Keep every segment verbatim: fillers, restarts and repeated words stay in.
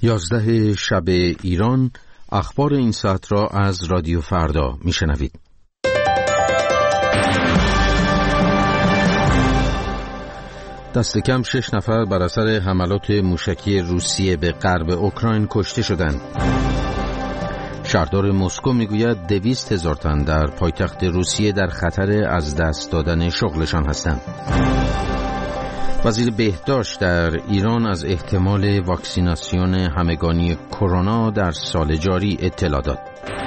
یازده شب ایران، اخبار این ساعت را از رادیو فردا میشنوید. دست کم شش نفر بر اثر حملات موشکی روسیه به غرب اوکراین کشته شدند. شهردار مسکو میگوید دویست هزار تن در پایتخت روسیه در خطر از دست دادن شغلشان هستند. وزیر بهداشت در ایران از احتمال واکسیناسیون همگانی کرونا در سال جاری اطلاع داد.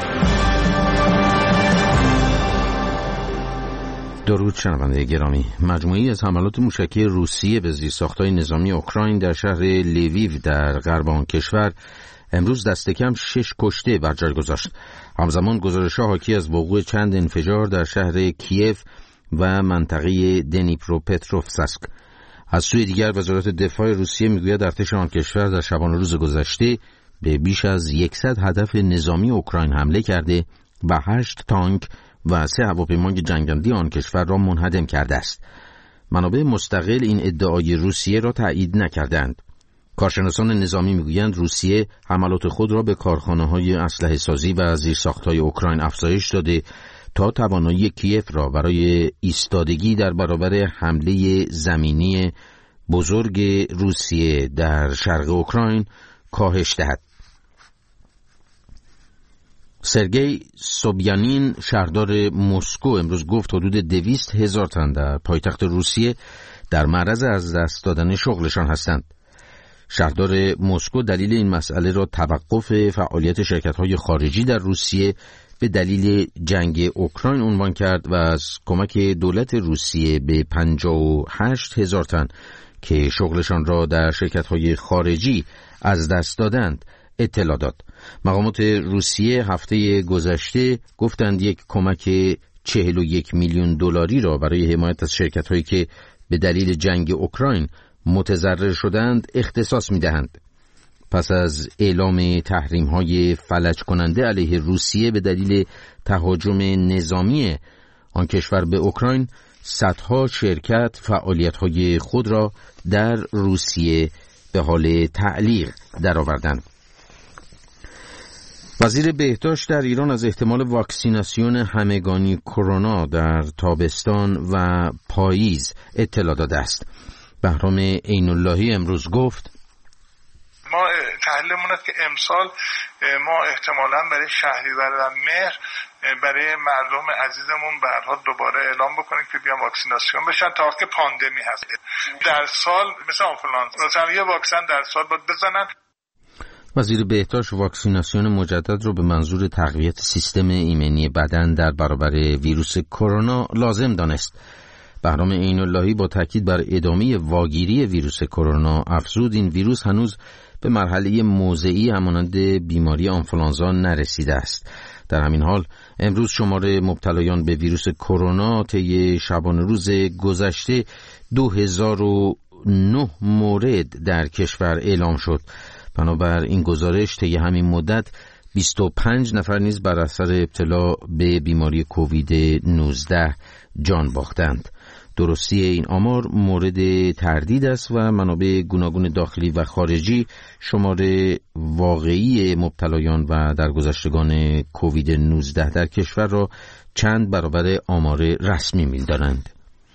درود شنونده گرامی. مجموعی از حملات موشکی روسیه به زیرساخت‌های نظامی اوکراین در شهر لیویو در غرب آن کشور امروز دست کم شش کشته بر جای گذاشت. همزمان گزارش‌ها حاکی از وقوع چند انفجار در شهر کیف و منطقه دنیپروپتروفسک. از سوی دیگر وزارت دفاع روسیه میگوید ارتش آن کشور در شبانه روز گذشته به بیش از صد هدف نظامی اوکراین حمله کرده و هشت تانک و سه هواپیمای جنگنده آن کشور را منهدم کرده است. منابع مستقل این ادعای روسیه را تایید نکردند. کارشناسان نظامی میگویند روسیه حملات خود را به کارخانه‌های اسلحه سازی و زیرساخت‌های اوکراین افزایش داده تا توانایی کیف را برای ایستادگی در برابر حمله زمینی بزرگ روسیه در شرق اوکراین کاهش دهد. سرگئی سوبیانین شهردار مسکو امروز گفت حدود دویست هزار تن در پایتخت روسیه در معرض از دست دادن شغلشان هستند. شهردار مسکو دلیل این مسئله را توقف فعالیت شرکت‌های خارجی در روسیه به دلیل جنگ اوکراین عنوان کرد و از کمک دولت روسیه به پنجاه و هشت هزار تن که شغلشان را در شرکت‌های خارجی از دست دادند اطلاع داد. مقامات روسیه هفته گذشته گفتند یک کمک چهل و یک میلیون دلاری را برای حمایت از شرکت‌هایی که به دلیل جنگ اوکراین متضرر شدند اختصاص می‌دهند. پس از اعلام تحریم‌های فلج کننده علیه روسیه به دلیل تهاجم نظامی آن کشور به اوکراین، صدها شرکت فعالیت‌های خود را در روسیه به حال تعلیق درآوردند. وزیر بهداشت در ایران از احتمال واکسیناسیون همگانی کرونا در تابستان و پاییز اطلاع داده است. بهرام عین‌اللهی امروز گفت ما تحلیلمون است که امسال ما احتمالاً برای شهریور و مهر برای مردم عزیزمون به هر حال دوباره اعلام بکنیم که بیان واکسیناسیون بشن تا وقتی پاندمی هست. در سال مثل آنفولانزا مثلا یه واکسن در سال باید بزنن. وزیر بهداشت واکسیناسیون مجدد را به منظور تقویت سیستم ایمنی بدن در برابر ویروس کرونا لازم دانست. بهرام عین‌اللهی با تاکید بر ادامه واگیری ویروس کرونا افزود این ویروس هنوز به مرحله موضعی همانند بیماری آنفولانزا نرسیده است. در همین حال امروز شمار مبتلایان به ویروس کرونا طی شبانه روز گذشته دو هزار و نه مورد در کشور اعلام شد. بنابر این گزارش طی همین مدت بیست و پنج نفر نیز بر اثر ابتلا به بیماری کووید نوزده جان باختند. درستی این آمار مورد تردید است و منابع گوناگون داخلی و خارجی شمار واقعی مبتلایان و درگذشتگان کووید نوزده در کشور را چند برابر آمار رسمی می‌دانند.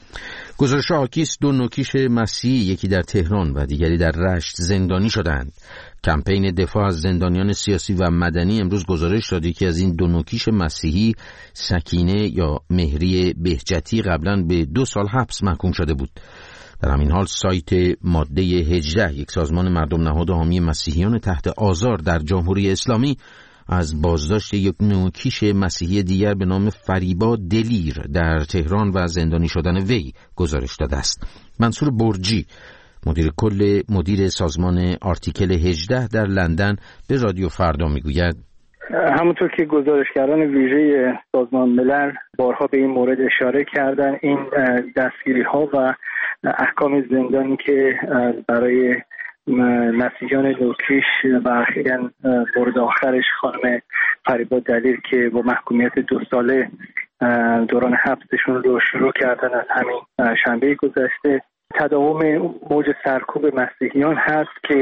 گزارش حاکی است دو نوکیش مسیحی یکی در تهران و دیگری در رشت زندانی شدند. کمپین دفاع از زندانیان سیاسی و مدنی امروز گزارش داد که از این دو نوکیش مسیحی سکینه یا مهری بهجتی قبلا به دو سال حبس محکوم شده بود. در همین حال سایت ماده هجده یک سازمان مردم نهاد حامی مسیحیان تحت آزار در جمهوری اسلامی از بازداشت یک نوکیش مسیحی دیگر به نام فریبا دلیر در تهران و زندانی شدن وی گزارش داده است. منصور برجی مدیر کل مدیر سازمان آرتیکل هجده در لندن به رادیو فردا میگوید همونطور که گزارشگران ویژه سازمان ملل بارها به این مورد اشاره کردن، این دستگیری ها و احکام زندانی که برای مسیحیان نوکیش و اخیراً مورد آخرش خانم فریبا دلیر که با محکومیت دو ساله دوران حبسشون رو شروع کردن از همین شنبه گذشته، تداوم موج سرکوب مسیحیان هست که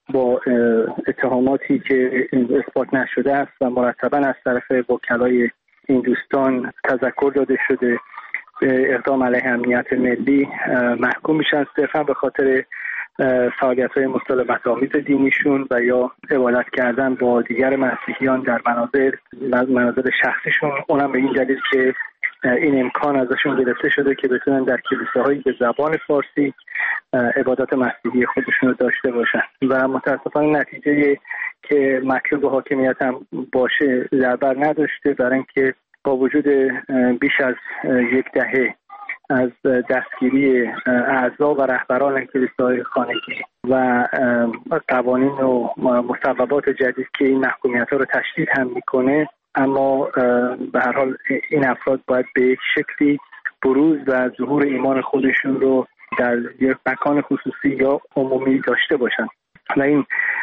با اتهاماتی که اثبات نشده است و مرتبا از طرف وکلای این دوستان تذکر داده شده به اقدام علیه امنیت ملی محکوم میشن صرفا به خاطر فعالیت‌های مسالمت‌آمیز دینیشون و یا عبادت کردن با دیگر مسیحیان در منازل منازل شخصیشون، اونم به این دلیل که این امکان ازشون گرفته شده که بتونن در کلیساهایی به زبان فارسی عبادات مسیحی خودشون رو داشته باشن و متاسفانه نتیجه که مطلوب حاکمیت هم باشه در بر نداشته، برای اینکه با وجود بیش از یک دهه از دستگیری اعضا و رهبران کلیساهای خانگی و قوانین و مصوبات جدید که این محکومیت‌ها رو تشدید هم میکنه، اما به هر حال این افراد باید به یک شکلی بروز و ظهور ایمان خودشون رو در یک مکان خصوصی یا عمومی داشته باشن و این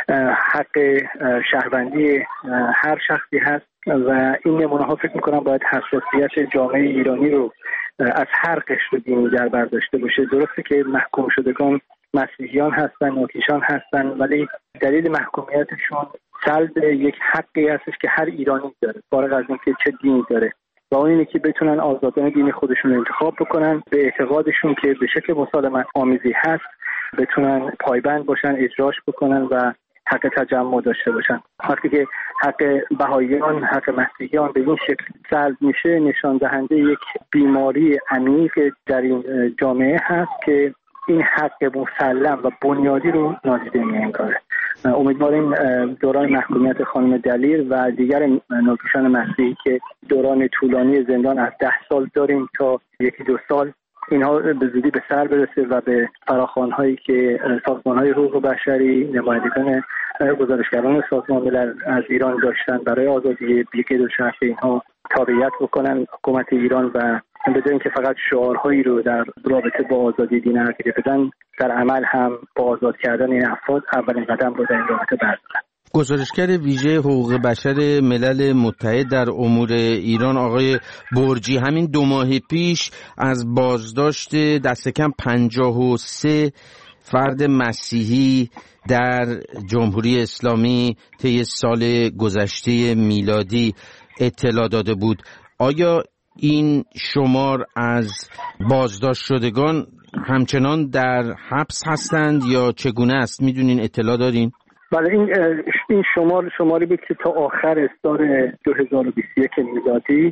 حق شهروندی هر شخصی هست و این نمونه ها فکر میکنم باید حساسیت جامعه ایرانی رو از هر قشر دینی در بر داشته باشه. درسته که محکوم شدگان مسیحیان هستن، نوکیشان هستن، ولی دلیل محکومیتشون سلب یک حقی هستش که هر ایرانی داره فارغ از اینکه چه دینی داره و اون اینه که بتونن آزادانه دین خودشون رو انتخاب بکنن، به اعتقادشون که به شکل مسالمت آمیزی هست بتونن پایبند باشن، اجراش بکنن و حق تجمع داشته باشن. وقتی که حق بهائیان، حق مسیحیان به این شکل سلب میشه، نشان دهنده یک بیماری عمیق در این جامعه هست که این حق مسلم و بنیادی رو نادیده می‌انگاره. امیدواریم دوران محکومیت خانم دلیر و دیگر نوکیشان مسیحی که دوران طولانی زندان از ده سال داریم تا یکی دو سال، اینها به زودی به سر برسه و به فراخوان‌هایی که سازمان‌های حقوق بشری، نمایندگان گزارشگران سازمان ملل از ایران داشتن برای آزادی بیگید و شرف اینها تابعیت بکنن حکومت ایران و به جای اینکه فقط شعارهایی رو در رابطه با آزادی دین عقیده بدن، در عمل هم با آزاد کردن این افراد اولین قدم رو در این رابطه بردارن. گزارشگر ویژه حقوق بشر ملل متحد در امور ایران آقای برجی همین دو ماه پیش از بازداشت دست کم پنجاه و سه فرد مسیحی در جمهوری اسلامی طی سال گذشته میلادی اطلاع داده بود. آیا این شمار از بازداشت شدگان همچنان در حبس هستند یا چگونه است؟ میدونین، اطلاع دارین؟ بله، این این شمار شماری بود که تا آخر سال دو هزار و بیست و یک میلادی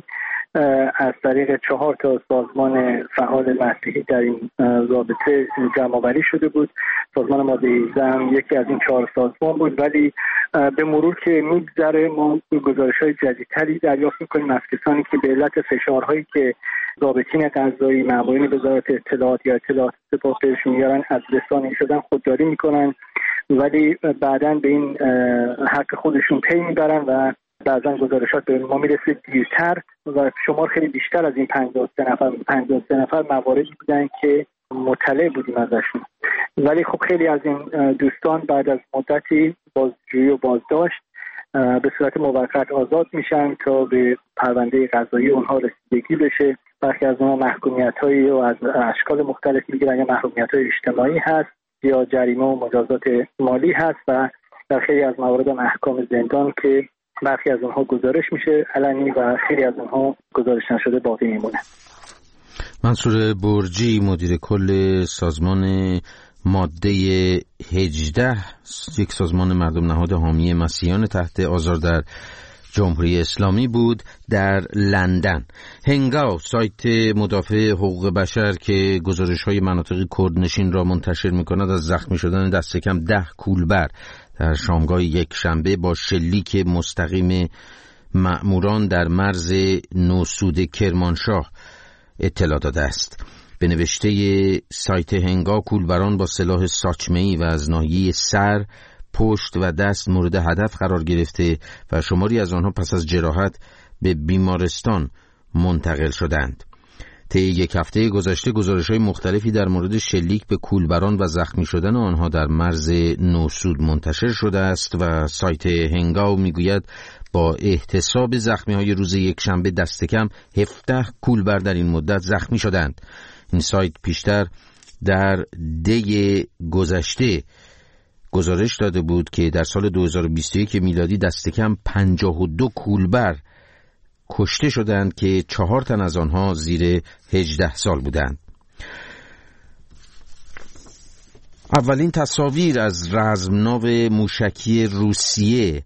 از طریق چهار تا سازمان فعال مسیحی در این رابطه جمع‌آوری شده بود. سازمان ماده هجده یکی از این چهار سازمان بود، ولی به مرور که میگذره ما گزارش‌های جدیدتری دریافت می‌کنیم از کسانی که به علت فشارهایی که ضابطین قضایی، مامورین وزارت اطلاعات یا اطلاعات سپاه بهشون میارن از رسانه‌ای شدن خودداری میکنن، ولی بعداً به این حق خودشون پی میبرن و بعضا گزارشات به ما میرسه دیرتر و شمار خیلی بیشتر از این پنجاه و سه نفر پنجاه و سه نفر مواردی بودن که مطلع بودیم ازشون. ولی خب خیلی از این دوستان بعد از مدتی بازجویی و بازداشت به صورت موقت آزاد میشن تا به پرونده قضایی اونها رسیدگی بشه. برخی از اونها محکومیت‌هایی و از اشکال مختلف میگیرن، یا محکومیت‌های اجتماعی هست یا جریمه و مجازات مالی هست و در خیلی از موارد احکام زندان که برخی از اونها گزارش میشه علنی و خیلی از اونها گزارش نشده باقی میمونه. منصور برجی، مدیر کل سازمان ماده هجده، یک سازمان مردم نهاد حامی مسیحیان تحت آزار در جمهوری اسلامی بود در لندن. هنگاو، سایت مدافع حقوق بشر که گزارش‌های مناطق کردنشین را منتشر می‌کند، از زخمی شدن دست کم ده کولبر در شامگاه یک شنبه با شلیک مستقیم مأموران در مرز نوسود کرمانشاه اطلاع داده است. به نوشته سایت هنگا، کولبران با سلاح ساچمه‌ای و از ناحیه سر، پشت و دست مورد هدف قرار گرفته و شماری از آنها پس از جراحت به بیمارستان منتقل شدند. طی یک هفته گذشته گزارش‌های مختلفی در مورد شلیک به کولبران و زخمی شدن آنها در مرز نوسود منتشر شده است و سایت هنگاو میگوید با احتساب زخمی‌های روز یکشنبه دست کم هفده کولبر در این مدت زخمی شدند. این سایت پیشتر در دی گذشته گزارش داده بود که در سال دو هزار و بیست و یک میلادی دست کم پنجاه و دو کولبر کشته شدند که چهار تن از آنها زیر هجده سال بودند. اولین تصاویر از رزمناو موشکی روسیه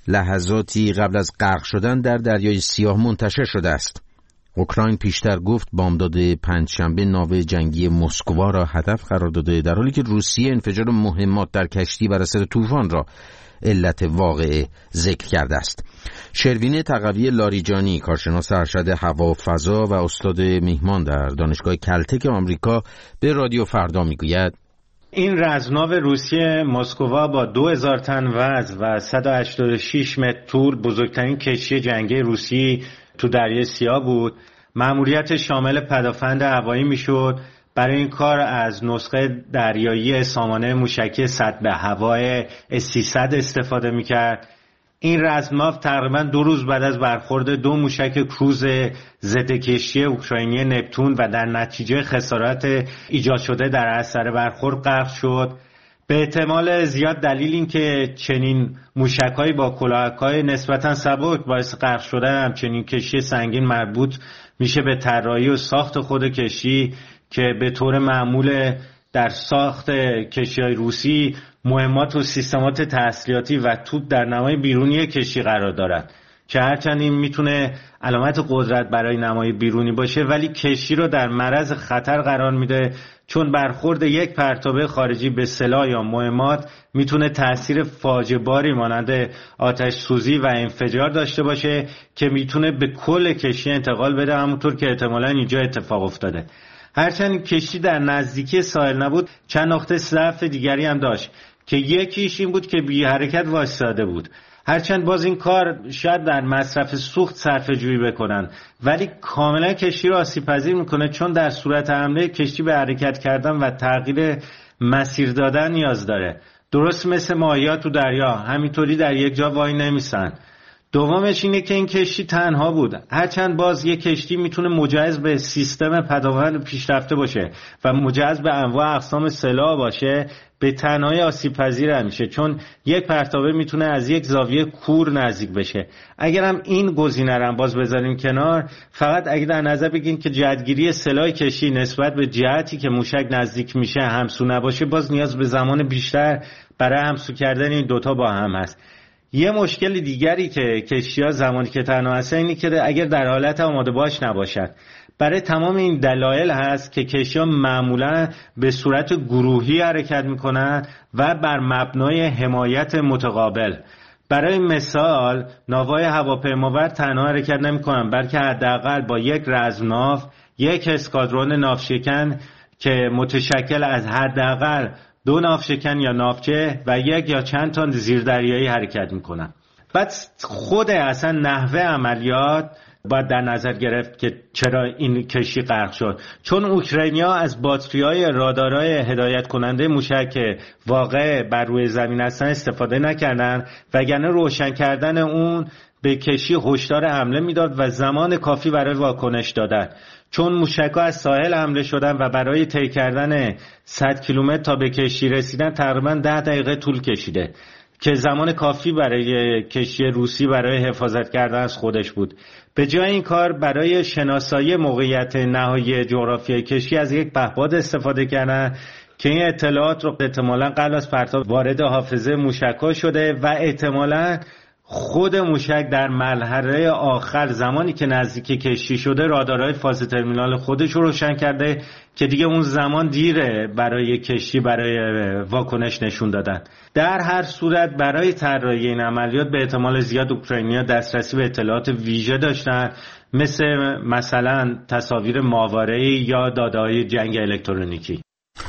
لحظاتی قبل از غرق شدن در دریای سیاه منتشر شده است. اوکراین پیشتر گفت بامداد پنجشنبه ناو جنگی مسکوا را هدف قرار داده، در حالی که روسیه انفجار مهمات در کشتی بر اثر طوفان را علت واقعه ذکر کرده است. شروین تقوی لاریجانی، کارشناس ارشد هوا و فضا و استاد میهمان در دانشگاه کلتک آمریکا، به رادیو فردا میگوید این رزمناو روسیه مسکوا با دو هزار تن وزن و صد و هشتاد و شش متر طول بزرگترین کشتی جنگی روسی تو دریای سیاه بود. مأموریت شامل پدافند هوایی میشد. برای این کار از نسخه دریایی سامانه موشکی سطح هوای اس سیصد استفاده میکرد. این رزمناو تقریبا دو روز بعد از برخورد دو موشک کروز ضد کشتی اوکراینی نپتون و در نتیجه خسارات ایجاد شده در اثر برخورد غرق شد. به احتمال زیاد دلیل این که چنین موشک‌هایی با کلاهک‌های نسبتاً سبک باعث غرق شدن همچنین کشتی سنگین مربوط میشه به طراحی و ساخت خود کشتی که به طور معمول در ساخت کشتی‌های روسی مهمات و سیستمات تسلیحاتی و توپ در نمای بیرونی کشتی قرار دارد که هرچند این میتونه علامت قدرت برای نمای بیرونی باشه، ولی کشتی رو در معرض خطر قرار میده، چون برخورد یک پرتابه خارجی به سلاح یا مهمات میتونه تأثیر فاجعه باری مانند آتش سوزی و انفجار داشته باشه که میتونه به کل کشتی انتقال بده، همونطور که احتمالاً اینجا اتفاق افتاده. هرچند کشتی در نزدیکی ساحل نبود، چند نقطه ضعف دیگری هم داشت که یکیش این بود که بی حرکت وایساده بود. هرچند باز این کار شاید در مصرف سوخت صرفه جویی بکنن، ولی کاملا کشتی رو آسیب پذیر میکنه، چون در صورت حمله کشتی به حرکت کردن و تغییر مسیر دادن نیاز داره. درست مثل ماهی‌ها تو دریا، همینطوری در یک جا وای نمیسن. دومش اینه که این کشتی تنها بود. هرچند باز یک کشتی میتونه مجهز به سیستم پدافند پیشرفته باشه و مجهز به انواع اقسام سلاح باشه، به تنهایی آسیب پذیر میشه، چون یک پرتابه میتونه از یک زاویه کور نزدیک بشه. اگرم این گزینه رو باز بذاریم کنار، فقط اگه در نظر بگیریم که جهتگیری سلاح کشتی نسبت به جهتی که موشک نزدیک میشه همسو نباشه، باز نیاز به زمان بیشتر برای همسو کردن این دوتا با هم هست. یه مشکل دیگری که کشتی‌ها زمانی که تنها هستن اینه که اگر در حالت آماده باش نباشد. برای تمام این دلایل هست که کشتی‌ها معمولا به صورت گروهی حرکت میکنن و بر مبنای حمایت متقابل. برای مثال ناوهای هواپیماور تنها حرکت نمیکنن، بلکه حداقل با یک رزمناو، یک اسکادرون ناوشکن که متشکل از حداقل دو ناوشکن یا ناوچه و یک یا چند تن زیردریایی حرکت میکنن. بعد خود اصلا نحوه عملیات باید در نظر گرفت که چرا این کشتی غرق شد، چون اوکراینیا از باتری‌های رادارهای هدایت کننده موشک واقع بر روی زمین هستن استفاده نکردن، وگرنه روشن کردن اون به کشتی هشدار حمله میداد و زمان کافی برای واکنش دادن. چون موشک‌ها از ساحل حمله شدن و برای طی کردن صد کیلومتر تا به کشتی رسیدن تقریباً ده دقیقه طول کشیده که زمان کافی برای کشتی روسی برای حفاظت کردن از خودش بود. به جای این کار برای شناسایی موقعیت نهایی جغرافیایی کشتی از یک پهپاد استفاده کردن که این اطلاعات رو احتمالاً قبل از پرتاب وارد حافظه موشک‌ها شده و احتمالاً خود موشک در مرحله آخر زمانی که نزدیک کشتی شده رادارهای فاز ترمینال خودش رو روشن کرده که دیگه اون زمان دیره برای کشتی برای واکنش نشون دادن. در هر صورت برای طراحی این عملیات به احتمال زیاد اوکراینیا دسترسی به اطلاعات ویژه داشتن، مثل مثلا تصاویر ماهواره‌ای یا داده‌های جنگ الکترونیکی.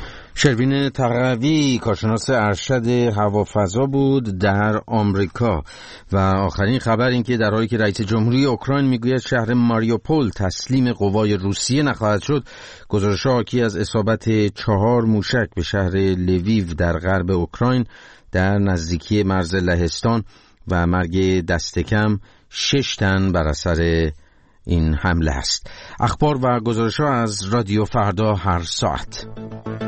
شروین تقوی، کارشناس ارشد هوافضا بود در آمریکا. و آخرین خبر این که در حالی که رئیس جمهوری اوکراین میگوید شهر ماریوپول تسلیم قوای روسیه نخواهد شد، گزارش‌ها حاکی از اصابت چهار موشک به شهر لویو در غرب اوکراین در نزدیکی مرز لهستان و مرگ دست کم شش تن بر اثر این حمله است. اخبار و گزارش‌ها از رادیو فردا هر ساعت.